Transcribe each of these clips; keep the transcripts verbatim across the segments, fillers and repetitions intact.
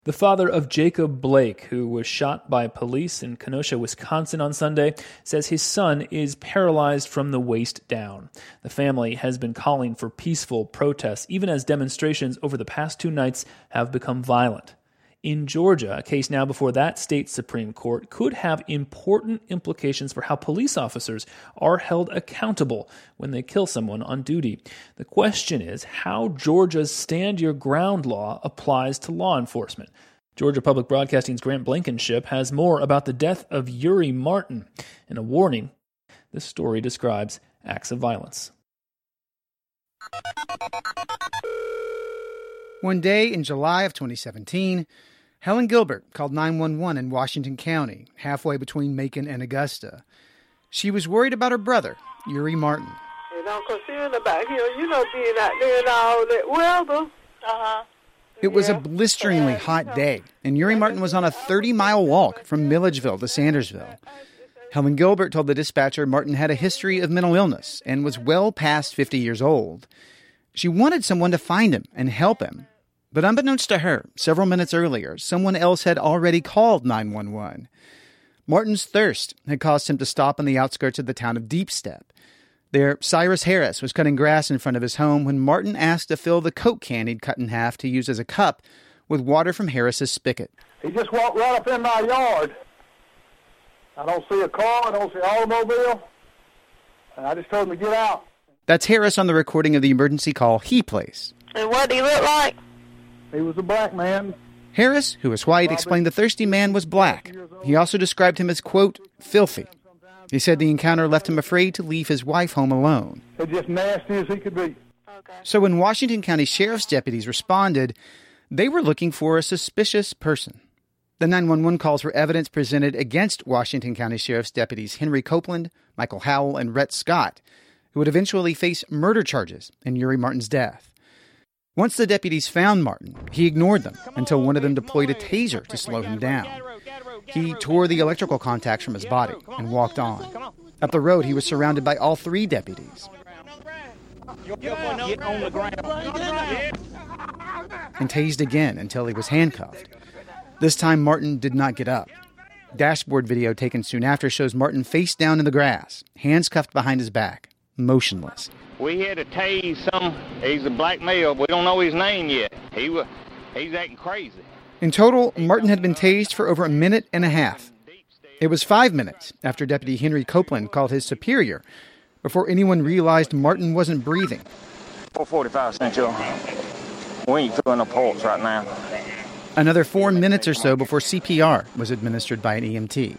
The father of Jacob Blake, who was shot by police in Kenosha, Wisconsin on Sunday, says his son is paralyzed from the waist down. The family has been calling for peaceful protests, even as demonstrations over the past two nights have become violent. In Georgia, a case now before that state Supreme Court could have important implications for how police officers are held accountable when they kill someone on duty. The question is how Georgia's Stand Your Ground law applies to law enforcement. Georgia Public Broadcasting's Grant Blankenship has more about the death of Uri Martin. In a warning, this story describes acts of violence. One day in July of twenty seventeen, Helen Gilbert called nine one one in Washington County, halfway between Macon and Augusta. She was worried about her brother, Uri Martin. And I'm concerned about him, you know, being out there in all that weather. Uh-huh. It was yeah. a blisteringly hot day, and Uri Martin was on a thirty-mile walk from Milledgeville to Sandersville. Helen Gilbert told the dispatcher Martin had a history of mental illness and was well past fifty years old. She wanted someone to find him and help him. But unbeknownst to her, several minutes earlier, someone else had already called nine one one. Martin's thirst had caused him to stop on the outskirts of the town of Deep Step. There, Cyrus Harris was cutting grass in front of his home when Martin asked to fill the Coke can he'd cut in half to use as a cup with water from Harris's spigot. He just walked right up in my yard. I don't see a car, I don't see an automobile, and I just told him to get out. That's Harris on the recording of the emergency call he placed. And what did he look like? He was a black man. Harris, who was white, explained the thirsty man was black. He also described him as, quote, filthy. He said the encounter left him afraid to leave his wife home alone. He's just nasty as he could be. Okay. So when Washington County Sheriff's deputies responded, they were looking for a suspicious person. The nine one one calls were evidence presented against Washington County Sheriff's deputies Henry Copeland, Michael Howell, and Rhett Scott, who would eventually face murder charges in Uri Martin's death. Once the deputies found Martin, he ignored them until one of them deployed a taser to slow him down. He tore the electrical contacts from his body and walked on. Up the road, he was surrounded by all three deputies. And tased again until he was handcuffed. This time, Martin did not get up. Dashboard video taken soon after shows Martin face down in the grass, hands cuffed behind his back, motionless. We had to tase some. He's a black male. We don't know his name yet. He was, he's acting crazy. In total, Martin had been tased for over a minute and a half. It was five minutes after Deputy Henry Copeland called his superior before anyone realized Martin wasn't breathing. four forty-five Central. We ain't feeling no pulse right now. Another four minutes or so before C P R was administered by an E M T.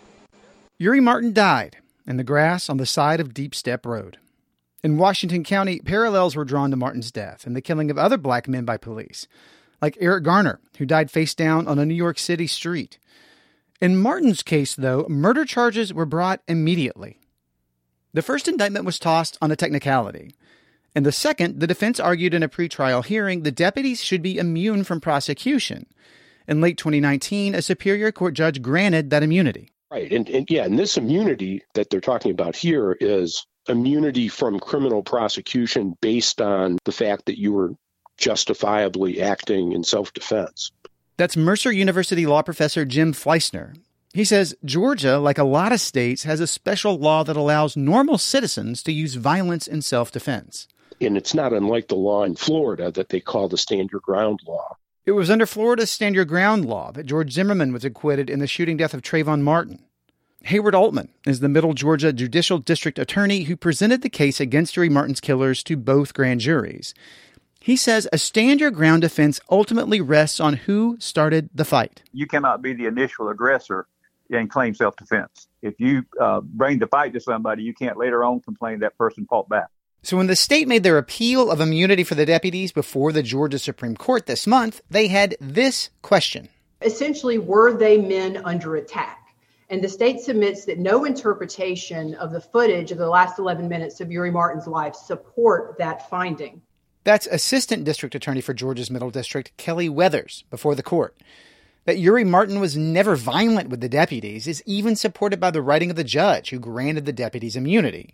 Uri Martin died in the grass on the side of Deep Step Road. In Washington County, parallels were drawn to Martin's death and the killing of other black men by police, like Eric Garner, who died face down on a New York City street. In Martin's case, though, murder charges were brought immediately. The first indictment was tossed on a technicality. In the second, the defense argued in a pretrial hearing the deputies should be immune from prosecution. In late twenty nineteen, a Superior Court judge granted that immunity. Right, and, and yeah, and this immunity that they're talking about here is immunity from criminal prosecution based on the fact that you were justifiably acting in self-defense. That's Mercer University law professor Jim Fleissner. He says Georgia, like a lot of states, has a special law that allows normal citizens to use violence in self-defense. And it's not unlike the law in Florida that they call the Stand Your Ground law. It was under Florida's Stand Your Ground law that George Zimmerman was acquitted in the shooting death of Trayvon Martin. Hayward Altman is the Middle Georgia Judicial District Attorney who presented the case against Uri Martin's killers to both grand juries. He says a stand your ground defense ultimately rests on who started the fight. You cannot be the initial aggressor and claim self-defense. If you uh, bring the fight to somebody, you can't later on complain that person fought back. So when the state made their appeal of immunity for the deputies before the Georgia Supreme Court this month, they had this question. Essentially, were they men under attack? And the state submits that no interpretation of the footage of the last eleven minutes of Uri Martin's life support that finding. That's Assistant District Attorney for Georgia's Middle District, Kelly Weathers, before the court. That Uri Martin was never violent with the deputies is even supported by the writing of the judge who granted the deputies immunity.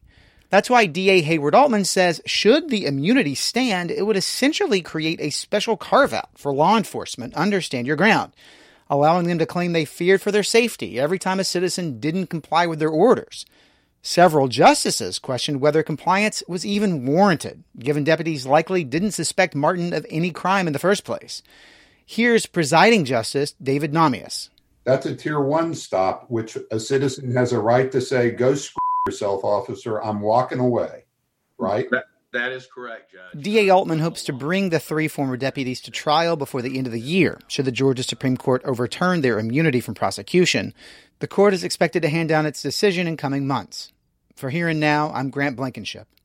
That's why D A Hayward Altman says should the immunity stand, it would essentially create a special carve-out for law enforcement under Stand Your Ground, allowing them to claim they feared for their safety every time a citizen didn't comply with their orders. Several justices questioned whether compliance was even warranted, given deputies likely didn't suspect Martin of any crime in the first place. Here's presiding Justice David Namias. That's a tier one stop, which a citizen has a right to say, go screw yourself, officer, I'm walking away, right? That, that is correct, Judge. D A Altman hopes to bring the three former deputies to trial before the end of the year, should the Georgia Supreme Court overturn their immunity from prosecution. The court is expected to hand down its decision in coming months. For Here and Now, I'm Grant Blankenship.